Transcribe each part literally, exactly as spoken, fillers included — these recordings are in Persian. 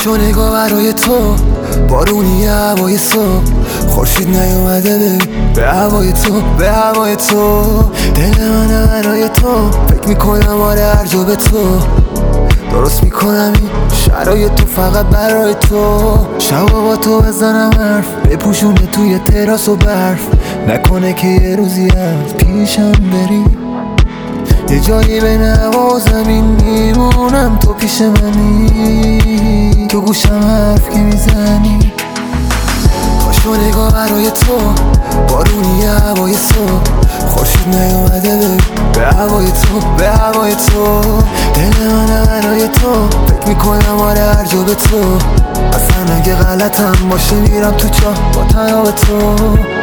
پاشو نگاه برای تو، بارونی هوای صبح، خورشید نیومده ببین به هوای تو، به هوای تو. دل من برای تو، فکر میکنم آره هر جا به تو، درست میکنم این شرایط تو فقط برای تو. شبا با تو بزنم حرف، بپوشونه توی تراس و برف، نکنه که یه روزی از پیشم بری، یه جایی بین هوا و زمین میمونم، تو پیش منی، تو گوشم حرف که میزنی. پاشو نگاه برای تو، بارونی هوای صبح، خورشید نیومده ببین به هوای تو، به هوای تو. دل من برای تو، فکر میکنم آره هر جا به تو، اصلا اگه غلطم باشه میرم تو چاه با تنها به تو.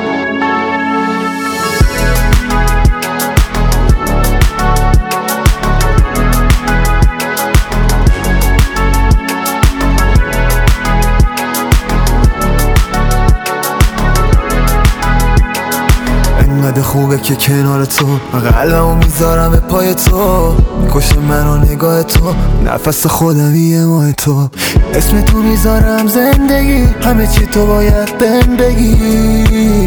انقدر خوبه که کنار تو، قلبمو میذارم به پای تو، میکشه منو نگاه تو، نفس خودم یه ماه تو، اسم تو میذارم زندگی، همه چی تو باید بهم بگی.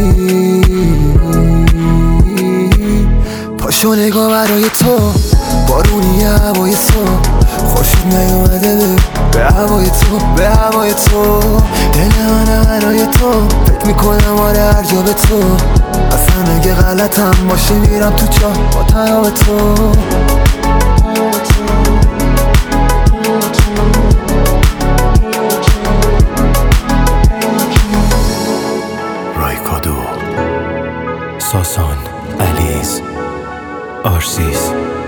پاشو نگاه برای تو، بارونی هوای صبح، خورشید نیومده ببین به هوای تو، به هوای تو. دل من برای تو، فکر میکنم آره هر جا به تو، اصلا اگه غلطم باشه میرم تو چاه با تنها به تو. رایکادو، ساسان، علیز، آرسیس.